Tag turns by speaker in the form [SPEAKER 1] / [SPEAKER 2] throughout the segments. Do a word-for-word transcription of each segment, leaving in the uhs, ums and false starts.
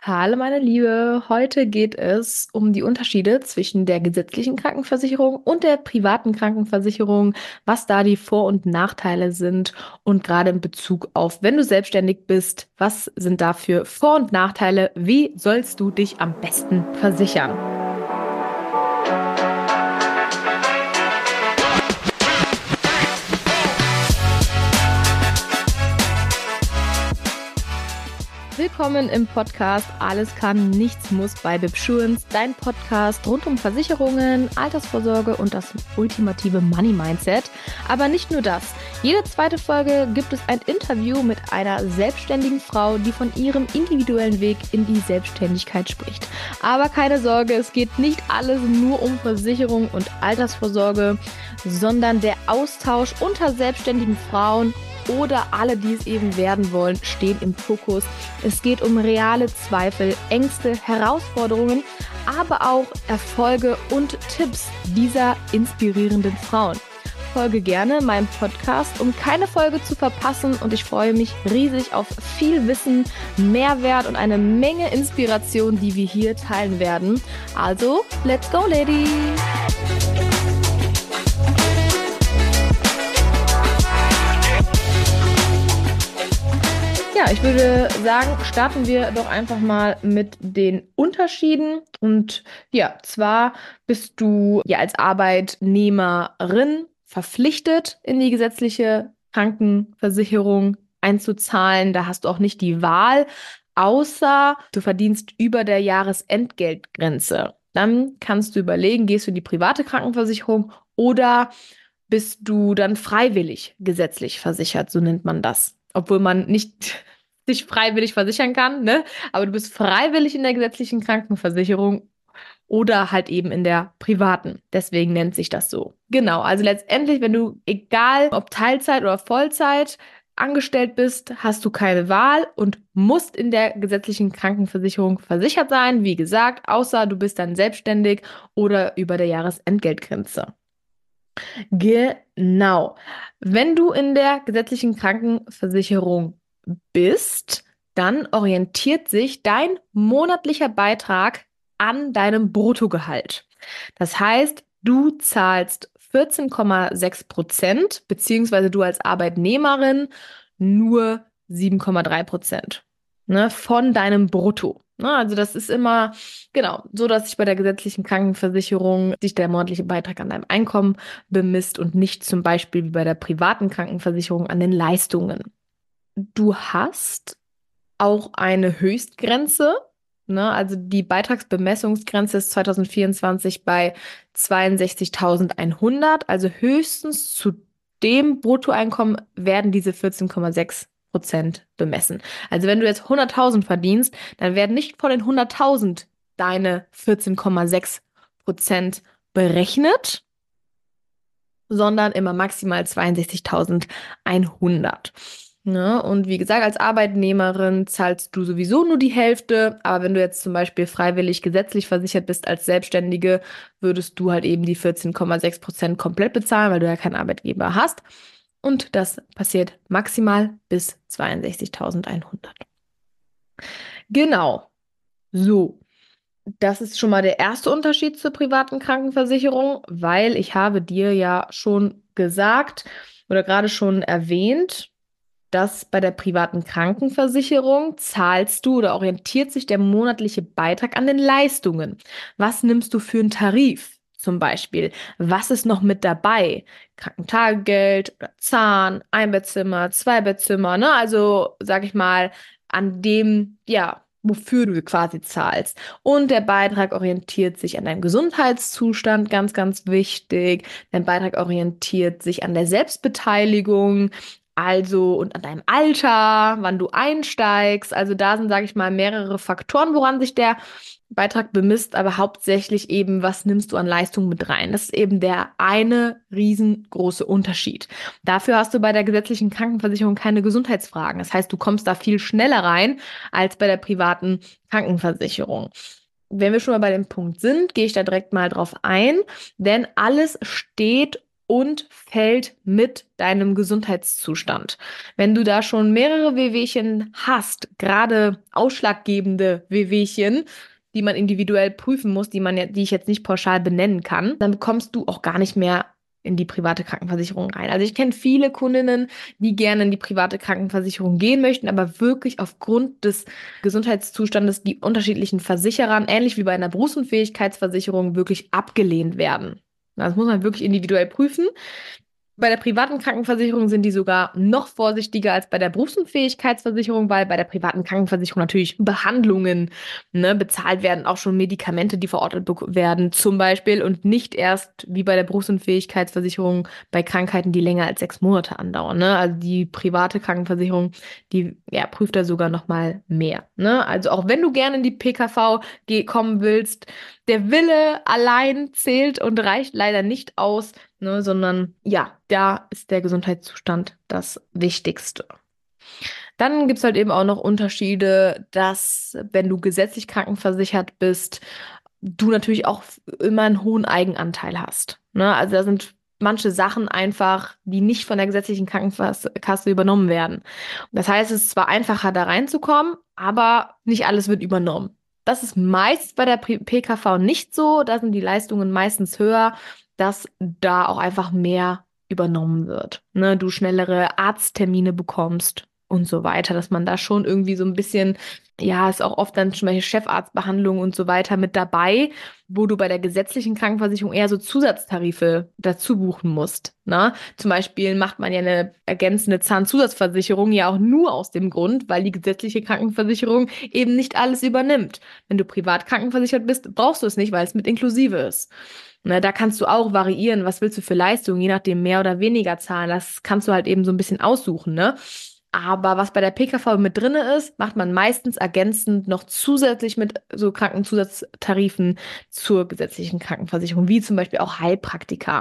[SPEAKER 1] Hallo meine Liebe, heute geht es um die Unterschiede zwischen der gesetzlichen Krankenversicherung und der privaten Krankenversicherung, was da die Vor- und Nachteile sind und gerade in Bezug auf, wenn du selbstständig bist, was sind da für Vor- und Nachteile, wie sollst du dich am besten versichern? Willkommen im Podcast Alles kann, nichts muss bei Bibsurance, dein Podcast rund um Versicherungen, Altersvorsorge und das ultimative Money Mindset. Aber nicht nur das. Jede zweite Folge gibt es ein Interview mit einer selbstständigen Frau, die von ihrem individuellen Weg in die Selbstständigkeit spricht. Aber keine Sorge, es geht nicht alles nur um Versicherung und Altersvorsorge, sondern der Austausch unter selbstständigen Frauen oder alle, die es eben werden wollen, stehen im Fokus. Es geht um reale Zweifel, Ängste, Herausforderungen, aber auch Erfolge und Tipps dieser inspirierenden Frauen. Folge gerne meinem Podcast, um keine Folge zu verpassen, und ich freue mich riesig auf viel Wissen, Mehrwert und eine Menge Inspiration, die wir hier teilen werden. Also, let's go, Ladies! Ja, ich würde sagen, starten wir doch einfach mal mit den Unterschieden. Und ja, zwar bist du ja als Arbeitnehmerin verpflichtet, in die gesetzliche Krankenversicherung einzuzahlen. Da hast du auch nicht die Wahl, außer du verdienst über der Jahresentgeltgrenze. Dann kannst du überlegen, gehst du in die private Krankenversicherung oder bist du dann freiwillig gesetzlich versichert, so nennt man das. Obwohl man nicht sich freiwillig versichern kann, ne? Aber du bist freiwillig in der gesetzlichen Krankenversicherung oder halt eben in der privaten. Deswegen nennt sich das so. Genau, also letztendlich, wenn du, egal ob Teilzeit oder Vollzeit, angestellt bist, hast du keine Wahl und musst in der gesetzlichen Krankenversicherung versichert sein. Wie gesagt, außer du bist dann selbstständig oder über der Jahresentgeltgrenze. Genau. Wenn du in der gesetzlichen Krankenversicherung bist, dann orientiert sich dein monatlicher Beitrag an deinem Bruttogehalt. Das heißt, du zahlst vierzehn Komma sechs Prozent, beziehungsweise du als Arbeitnehmerin nur sieben Komma drei Prozent, ne, von deinem Brutto. Ne, also das ist immer, genau, so, dass sich bei der gesetzlichen Krankenversicherung sich der monatliche Beitrag an deinem Einkommen bemisst und nicht zum Beispiel wie bei der privaten Krankenversicherung an den Leistungen. Du hast auch eine Höchstgrenze, ne? Also die Beitragsbemessungsgrenze ist zwanzig vierundzwanzig bei zweiundsechzigtausendeinhundert. Also höchstens zu dem Bruttoeinkommen werden diese vierzehn Komma sechs Prozent bemessen. Also wenn du jetzt hunderttausend verdienst, dann werden nicht von den hunderttausend deine vierzehn Komma sechs Prozent berechnet, sondern immer maximal zweiundsechzigtausendeinhundert. Ne? Und wie gesagt, als Arbeitnehmerin zahlst du sowieso nur die Hälfte, aber wenn du jetzt zum Beispiel freiwillig gesetzlich versichert bist als Selbstständige, würdest du halt eben die vierzehn Komma sechs Prozent komplett bezahlen, weil du ja keinen Arbeitgeber hast. Und das passiert maximal bis zweiundsechzigtausendeinhundert. Genau. So. Das ist schon mal der erste Unterschied zur privaten Krankenversicherung, weil ich habe dir ja schon gesagt oder gerade schon erwähnt, dass bei der privaten Krankenversicherung zahlst du oder orientiert sich der monatliche Beitrag an den Leistungen. Was nimmst du für einen Tarif zum Beispiel? Was ist noch mit dabei? Krankentagegeld oder Zahn, Einbettzimmer, Zweibettzimmer, ne? Also sag ich mal, an dem, ja, wofür du quasi zahlst. Und der Beitrag orientiert sich an deinem Gesundheitszustand, ganz, ganz wichtig. Dein Beitrag orientiert sich an der Selbstbeteiligung, also und an deinem Alter, wann du einsteigst. Also da sind, sage ich mal, mehrere Faktoren, woran sich der Beitrag bemisst, aber hauptsächlich eben, was nimmst du an Leistung mit rein? Das ist eben der eine riesengroße Unterschied. Dafür hast du bei der gesetzlichen Krankenversicherung keine Gesundheitsfragen. Das heißt, du kommst da viel schneller rein als bei der privaten Krankenversicherung. Wenn wir schon mal bei dem Punkt sind, gehe ich da direkt mal drauf ein, denn alles steht und fällt mit deinem Gesundheitszustand. Wenn du da schon mehrere Wehwehchen hast, gerade ausschlaggebende Wehwehchen, die man individuell prüfen muss, die man ja, die ich jetzt nicht pauschal benennen kann, dann bekommst du auch gar nicht mehr in die private Krankenversicherung rein. Also ich kenne viele Kundinnen, die gerne in die private Krankenversicherung gehen möchten, aber wirklich aufgrund des Gesundheitszustandes die unterschiedlichen Versicherern, ähnlich wie bei einer Berufsunfähigkeitsversicherung, wirklich abgelehnt werden. Das muss man wirklich individuell prüfen. Bei der privaten Krankenversicherung sind die sogar noch vorsichtiger als bei der Berufsunfähigkeitsversicherung, weil bei der privaten Krankenversicherung natürlich Behandlungen, ne, bezahlt werden, auch schon Medikamente, die verordnet bek- werden, zum Beispiel, und nicht erst wie bei der Berufsunfähigkeitsversicherung bei Krankheiten, die länger als sechs Monate andauern. Ne? Also die private Krankenversicherung, die ja, prüft da sogar noch mal mehr. Ne? Also auch wenn du gerne in die P K V geh- kommen willst, der Wille allein zählt und reicht leider nicht aus, ne, sondern ja, da ist der Gesundheitszustand das Wichtigste. Dann gibt es halt eben auch noch Unterschiede, dass wenn du gesetzlich krankenversichert bist, du natürlich auch immer einen hohen Eigenanteil hast. Ne? Also da sind manche Sachen einfach, die nicht von der gesetzlichen Krankenkasse übernommen werden. Das heißt, es ist zwar einfacher, da reinzukommen, aber nicht alles wird übernommen. Das ist meist bei der P K V nicht so. Da sind die Leistungen meistens höher, dass da auch einfach mehr übernommen wird. Ne? Du schnellere Arzttermine bekommst und so weiter, dass man da schon irgendwie so ein bisschen, ja, ist auch oft dann zum Beispiel Chefarztbehandlung und so weiter mit dabei, wo du bei der gesetzlichen Krankenversicherung eher so Zusatztarife dazu buchen musst. Ne? Zum Beispiel macht man ja eine ergänzende Zahnzusatzversicherung ja auch nur aus dem Grund, weil die gesetzliche Krankenversicherung eben nicht alles übernimmt. Wenn du privat krankenversichert bist, brauchst du es nicht, weil es mit inklusive ist. Ne, da kannst du auch variieren, was willst du für Leistungen, je nachdem mehr oder weniger zahlen. Das kannst du halt eben so ein bisschen aussuchen, ne? Aber was bei der P K V mit drinne ist, macht man meistens ergänzend noch zusätzlich mit so Krankenzusatztarifen zur gesetzlichen Krankenversicherung, wie zum Beispiel auch Heilpraktika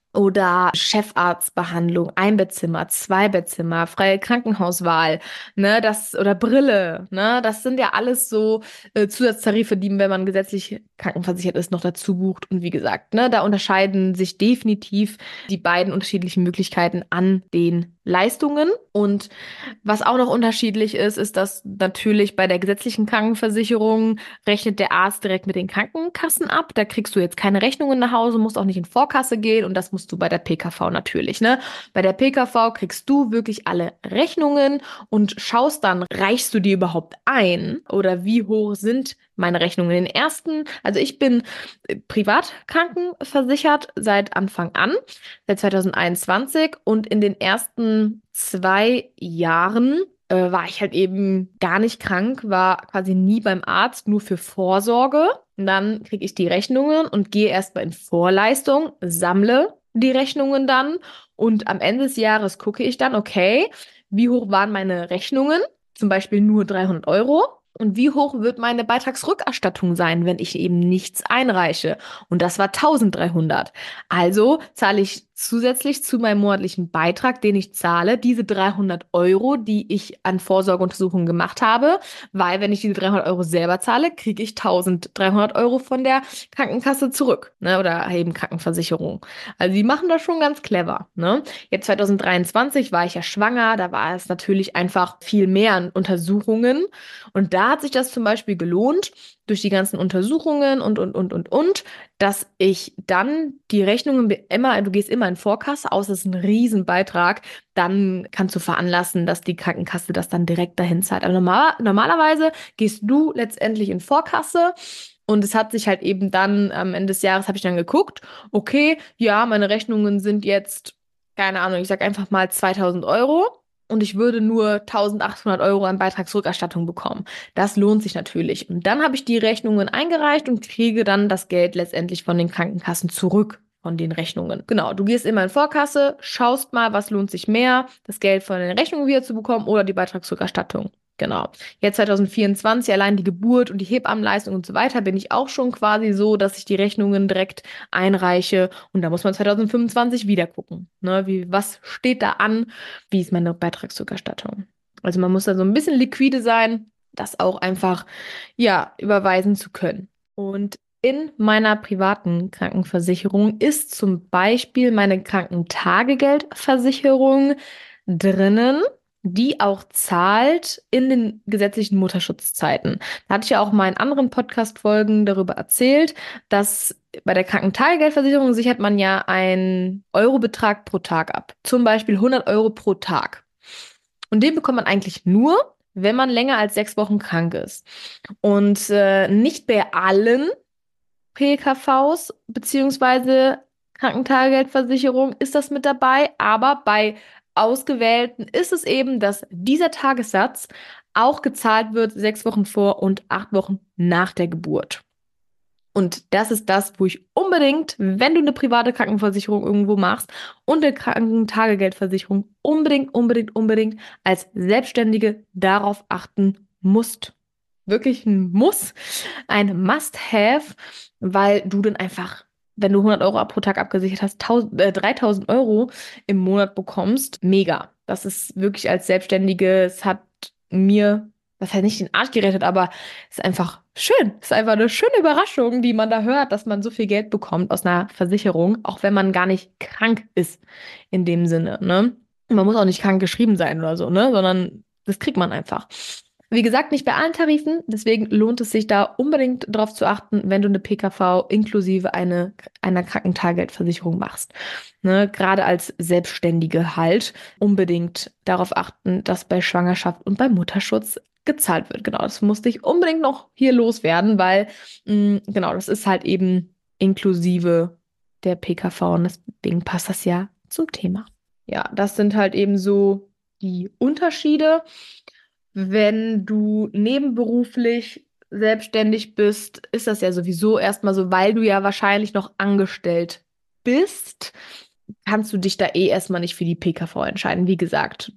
[SPEAKER 1] oder Chefarztbehandlung, Einbettzimmer, Zweibettzimmer, freie Krankenhauswahl, ne, das oder Brille, ne, das sind ja alles so äh, Zusatztarife, die, wenn man gesetzlich krankenversichert ist, noch dazu bucht. Und wie gesagt, ne, da unterscheiden sich definitiv die beiden unterschiedlichen Möglichkeiten an den Leistungen. Und was auch noch unterschiedlich ist, ist, dass natürlich bei der gesetzlichen Krankenversicherung rechnet der Arzt direkt mit den Krankenkassen ab. Da kriegst du jetzt keine Rechnungen nach Hause, musst auch nicht in Vorkasse gehen und das musst du bei der P K V natürlich, ne? Bei der P K V kriegst du wirklich alle Rechnungen und schaust dann, reichst du die überhaupt ein oder wie hoch sind meine Rechnungen? Den ersten, also ich bin äh, privat krankenversichert seit Anfang an, seit zwanzig einundzwanzig, und in den ersten zwei Jahren äh, war ich halt eben gar nicht krank, war quasi nie beim Arzt, nur für Vorsorge. Und dann kriege ich die Rechnungen und gehe erstmal in Vorleistung, sammle die Rechnungen dann und am Ende des Jahres gucke ich dann, okay, wie hoch waren meine Rechnungen? Zum Beispiel nur dreihundert Euro. Und wie hoch wird meine Beitragsrückerstattung sein, wenn ich eben nichts einreiche? Und das war dreizehnhundert. Also zahle ich zusätzlich zu meinem monatlichen Beitrag, den ich zahle, diese dreihundert Euro, die ich an Vorsorgeuntersuchungen gemacht habe, weil wenn ich diese dreihundert Euro selber zahle, kriege ich dreizehnhundert Euro von der Krankenkasse zurück, ne, oder eben Krankenversicherung. Also die machen das schon ganz clever, ne? Jetzt zwanzig dreiundzwanzig war ich ja schwanger, da war es natürlich einfach viel mehr an Untersuchungen und da hat sich das zum Beispiel gelohnt, durch die ganzen Untersuchungen und, und, und, und, und, dass ich dann die Rechnungen immer, du gehst immer in Vorkasse, außer es ist ein Riesenbeitrag, dann kannst du veranlassen, dass die Krankenkasse das dann direkt dahin zahlt. Aber normal, normalerweise gehst du letztendlich in Vorkasse und es hat sich halt eben dann am Ende des Jahres habe ich dann geguckt, okay, ja, meine Rechnungen sind jetzt, keine Ahnung, ich sag einfach mal zweitausend Euro. Und ich würde nur eintausendachthundert Euro an Beitragsrückerstattung bekommen. Das lohnt sich natürlich. Und dann habe ich die Rechnungen eingereicht und kriege dann das Geld letztendlich von den Krankenkassen zurück von den Rechnungen. Genau, du gehst immer in Vorkasse, schaust mal, was lohnt sich mehr, das Geld von den Rechnungen wieder zu bekommen oder die Beitragsrückerstattung. Genau. Jetzt zwanzig vierundzwanzig, allein die Geburt und die Hebammenleistung und so weiter, bin ich auch schon quasi so, dass ich die Rechnungen direkt einreiche. Und da muss man zwanzig fünfundzwanzig wieder gucken. Ne, wie, was steht da an? Wie ist meine Beitragsrückerstattung? Also man muss da so ein bisschen liquide sein, das auch einfach, ja, überweisen zu können. Und In meiner privaten Krankenversicherung ist zum Beispiel meine Krankentagegeldversicherung drinnen, die auch zahlt in den gesetzlichen Mutterschutzzeiten. Da hatte ich ja auch mal in anderen Podcast-Folgen darüber erzählt, dass bei der Krankentagegeldversicherung sichert man ja einen Eurobetrag pro Tag ab. Zum Beispiel hundert Euro pro Tag. Und den bekommt man eigentlich nur, wenn man länger als sechs Wochen krank ist. Und äh, nicht bei allen P K Vs beziehungsweise Krankentagegeldversicherung ist das mit dabei, aber bei ausgewählten ist es eben, dass dieser Tagessatz auch gezahlt wird sechs Wochen vor und acht Wochen nach der Geburt. Und das ist das, wo ich unbedingt, wenn du eine private Krankenversicherung irgendwo machst und eine Krankentagegeldversicherung, unbedingt, unbedingt, unbedingt als Selbstständige darauf achten musst. Wirklich ein Muss, ein Must-Have, weil du dann einfach, wenn du hundert Euro pro Tag abgesichert hast, tausend, äh, dreitausend Euro im Monat bekommst. Mega. Das ist wirklich als Selbstständige, es hat mir, das hat nicht den Arsch gerettet, aber es ist einfach schön. Es ist einfach eine schöne Überraschung, die man da hört, dass man so viel Geld bekommt aus einer Versicherung, auch wenn man gar nicht krank ist in dem Sinne, ne? Man muss auch nicht krank geschrieben sein oder so, ne? Sondern das kriegt man einfach. Wie gesagt, nicht bei allen Tarifen, deswegen lohnt es sich da unbedingt darauf zu achten, wenn du eine P K V inklusive eine, einer Krankentagegeldversicherung machst. Ne, gerade als Selbstständige halt unbedingt darauf achten, dass bei Schwangerschaft und beim Mutterschutz gezahlt wird. Genau, das musste ich unbedingt noch hier loswerden, weil mh, genau, das ist halt eben inklusive der P K V und deswegen passt das ja zum Thema. Ja, das sind halt eben so die Unterschiede. Wenn du nebenberuflich selbstständig bist, ist das ja sowieso erstmal so, weil du ja wahrscheinlich noch angestellt bist, kannst du dich da eh erstmal nicht für die P K V entscheiden. Wie gesagt,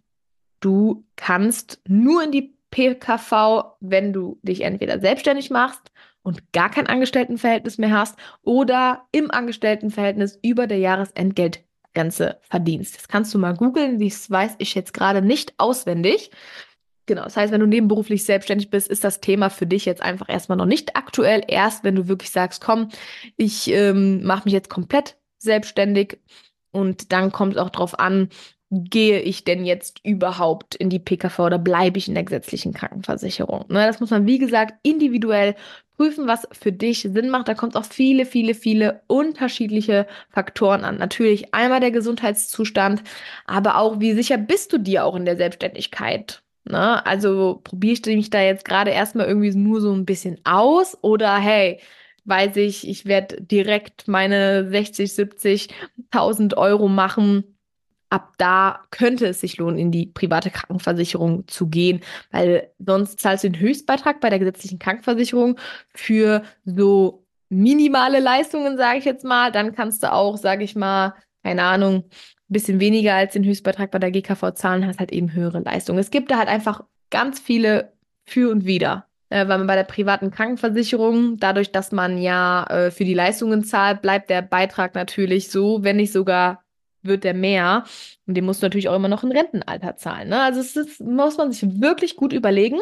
[SPEAKER 1] du kannst nur in die P K V, wenn du dich entweder selbstständig machst und gar kein Angestelltenverhältnis mehr hast oder im Angestelltenverhältnis über der Jahresentgeltgrenze verdienst. Das kannst du mal googeln, das weiß ich jetzt gerade nicht auswendig. Genau, das heißt, wenn du nebenberuflich selbstständig bist, ist das Thema für dich jetzt einfach erstmal noch nicht aktuell. Erst wenn du wirklich sagst, komm, ich ähm, mache mich jetzt komplett selbstständig und dann kommt es auch drauf an, gehe ich denn jetzt überhaupt in die P K V oder bleibe ich in der gesetzlichen Krankenversicherung? Ne, das muss man, wie gesagt, individuell prüfen, was für dich Sinn macht. Da kommt es auf viele, viele, viele unterschiedliche Faktoren an. Natürlich einmal der Gesundheitszustand, aber auch, wie sicher bist du dir auch in der Selbstständigkeit? Ne? Also probiere ich mich da jetzt gerade erstmal irgendwie nur so ein bisschen aus oder hey, weiß ich, ich werde direkt meine sechzig, siebzigtausend Euro machen. Ab da könnte es sich lohnen, in die private Krankenversicherung zu gehen, weil sonst zahlst du den Höchstbeitrag bei der gesetzlichen Krankenversicherung für so minimale Leistungen, sage ich jetzt mal. Dann kannst du auch, sage ich mal, keine Ahnung, ein bisschen weniger als den Höchstbeitrag bei der G K V zahlen, hast halt eben höhere Leistungen. Es gibt da halt einfach ganz viele für und wider. Äh, weil man bei der privaten Krankenversicherung, dadurch, dass man ja äh, für die Leistungen zahlt, bleibt der Beitrag natürlich so, wenn nicht sogar wird der mehr. Und den musst du natürlich auch immer noch im Rentenalter zahlen. Ne? Also es ist, muss man sich wirklich gut überlegen,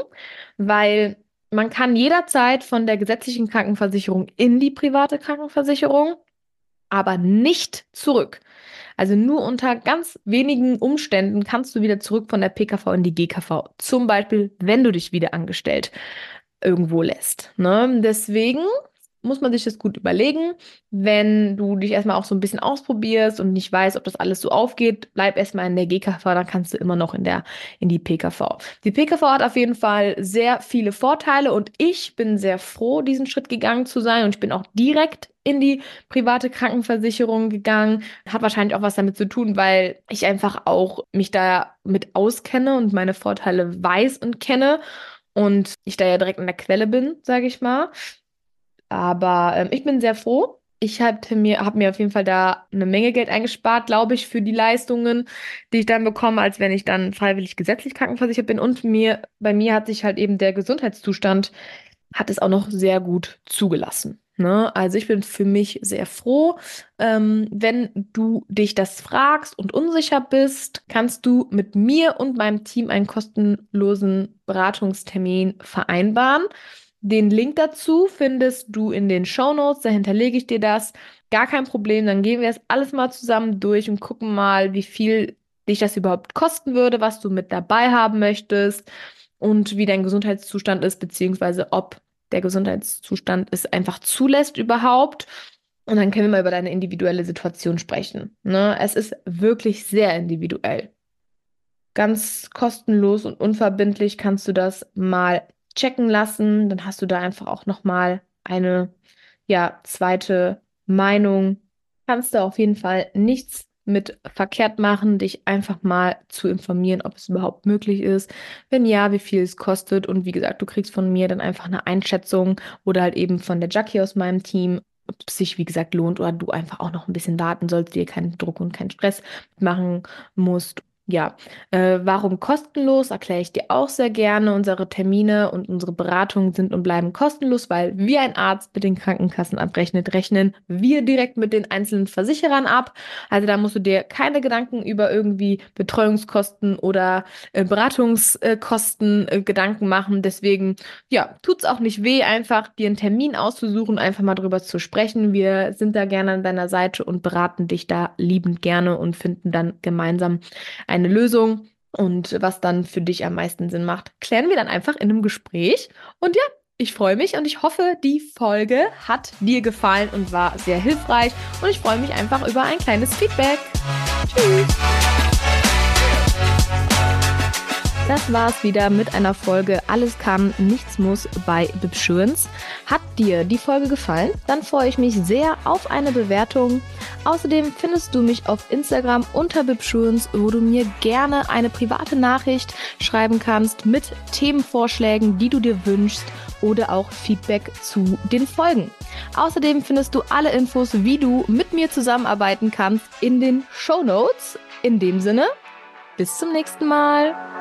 [SPEAKER 1] weil man kann jederzeit von der gesetzlichen Krankenversicherung in die private Krankenversicherung, aber nicht zurück. Also nur unter ganz wenigen Umständen kannst du wieder zurück von der P K V in die G K V. Zum Beispiel, wenn du dich wieder angestellt irgendwo lässt. Ne? Deswegen muss man sich das gut überlegen. Wenn du dich erstmal auch so ein bisschen ausprobierst und nicht weißt, ob das alles so aufgeht, bleib erstmal in der G K V, dann kannst du immer noch in der, in die P K V. Die P K V hat auf jeden Fall sehr viele Vorteile und ich bin sehr froh, diesen Schritt gegangen zu sein und ich bin auch direkt in die private Krankenversicherung gegangen. Hat wahrscheinlich auch was damit zu tun, weil ich einfach auch mich da mit auskenne und meine Vorteile weiß und kenne und ich da ja direkt an der Quelle bin, sage ich mal. Aber ähm, ich bin sehr froh. Ich hatte mir, habe mir auf jeden Fall da eine Menge Geld eingespart, glaube ich, für die Leistungen, die ich dann bekomme, als wenn ich dann freiwillig gesetzlich krankenversichert bin. Und mir, bei mir hat sich halt eben der Gesundheitszustand, hat es auch noch sehr gut zugelassen. Ne? Also ich bin für mich sehr froh. Ähm, wenn du dich das fragst und unsicher bist, kannst du mit mir und meinem Team einen kostenlosen Beratungstermin vereinbaren. Den Link dazu findest du in den Shownotes, da hinterlege ich dir das. Gar kein Problem, dann gehen wir es alles mal zusammen durch und gucken mal, wie viel dich das überhaupt kosten würde, was du mit dabei haben möchtest und wie dein Gesundheitszustand ist, beziehungsweise ob der Gesundheitszustand es einfach zulässt überhaupt. Und dann können wir mal über deine individuelle Situation sprechen. Ne? Es ist wirklich sehr individuell. Ganz kostenlos und unverbindlich kannst du das mal checken lassen. Dann hast du da einfach auch nochmal eine, ja, zweite Meinung. Kannst du auf jeden Fall nichts mit verkehrt machen, dich einfach mal zu informieren, ob es überhaupt möglich ist. Wenn ja, wie viel es kostet. Und wie gesagt, du kriegst von mir dann einfach eine Einschätzung oder halt eben von der Jackie aus meinem Team, ob es sich, wie gesagt, lohnt oder du einfach auch noch ein bisschen warten sollst, dir keinen Druck und keinen Stress machen musst. Ja, äh, warum kostenlos? Erkläre ich dir auch sehr gerne. Unsere Termine und unsere Beratungen sind und bleiben kostenlos, weil wie ein Arzt mit den Krankenkassen abrechnet, rechnen wir direkt mit den einzelnen Versicherern ab. Also da musst du dir keine Gedanken über irgendwie Betreuungskosten oder äh, Beratungskosten äh, Gedanken machen. Deswegen, ja, tut's auch nicht weh, einfach dir einen Termin auszusuchen, einfach mal drüber zu sprechen. Wir sind da gerne an deiner Seite und beraten dich da liebend gerne und finden dann gemeinsam eine Lösung. Und was dann für dich am meisten Sinn macht, klären wir dann einfach in einem Gespräch. Und ja, ich freue mich und ich hoffe, die Folge hat dir gefallen und war sehr hilfreich. Und ich freue mich einfach über ein kleines Feedback. Tschüss! Das war's wieder mit einer Folge Alles kann, nichts muss bei Bibsurance. Hat dir die Folge gefallen? Dann freue ich mich sehr auf eine Bewertung. Außerdem findest du mich auf Instagram unter Bibsurance, wo du mir gerne eine private Nachricht schreiben kannst mit Themenvorschlägen, die du dir wünschst oder auch Feedback zu den Folgen. Außerdem findest du alle Infos, wie du mit mir zusammenarbeiten kannst, in den Shownotes. In dem Sinne, bis zum nächsten Mal.